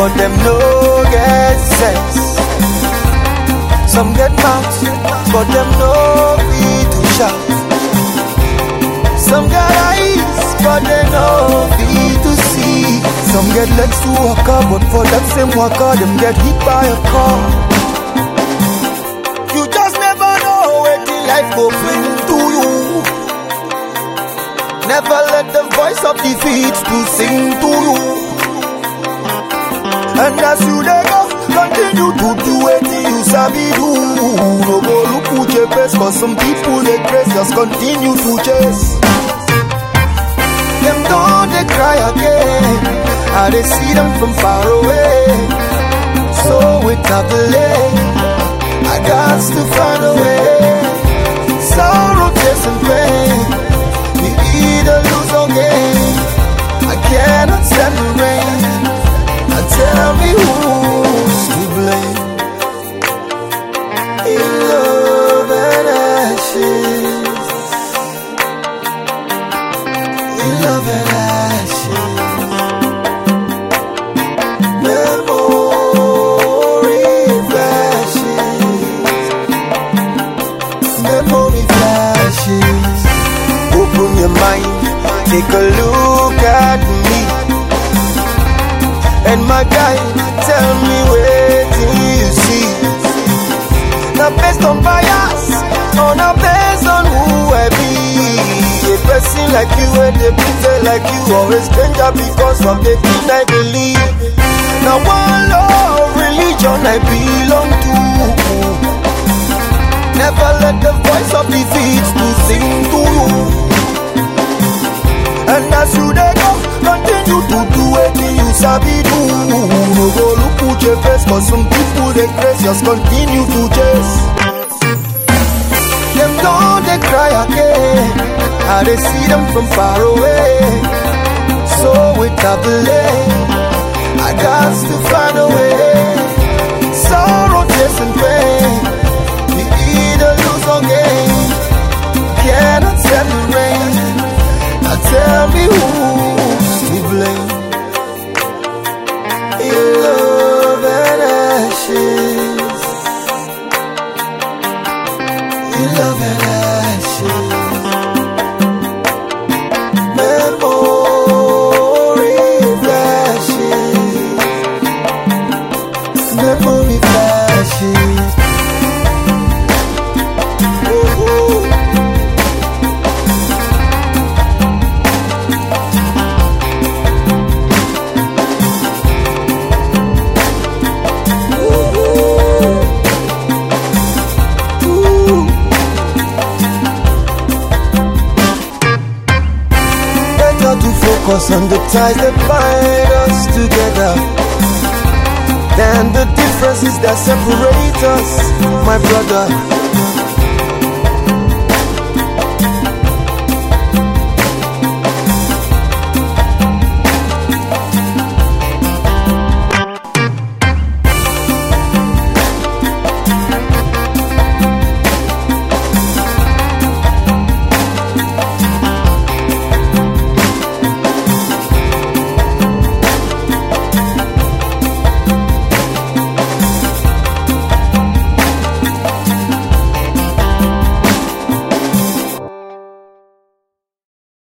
but them no get sense. Some get mouth, but them no fit to shout. Some get eyes, but they no fit to see. Some get legs to walk up, but for that same walker, them get hit by a car. You just never know where the life go bring to you. Never let the voice of defeat to sing to you. And as you dey go, continue to do what you sabi do. No go look who your face, cause some people they crazy, just continue to chase. Them don't they cry again, I they see them from far away. So without delay, I got to find a way. Sorrow, tears and pain, we either lose or gain. I cannot stand the rain. Tell me who's to blame. In love and ashes, in love and ashes, memory flashes, memory flashes. Open your mind, take a look at me. And my guy, tell me where do you see? Not based on bias, or not based on who I be. A person like you and a people like you, always stranger because of the thing I believe. Now one love, religion I belong to. Never let the voice of defeat to sing to you. And as you dey go, continue to do what you sabi do. No go look who your face, cause some people they crazy, just continue to chase. Them don't they cry again, I they see them from far away. So without delay, I got to find a way. Sorrow, tears and pain, we either lose or gain. Cannot stand the rain. Tell me who's to blame. In love and ashes, in love and ashes, memory flashes, memory flashes. Focus on the ties that bind us together than the differences that separate us, my brother.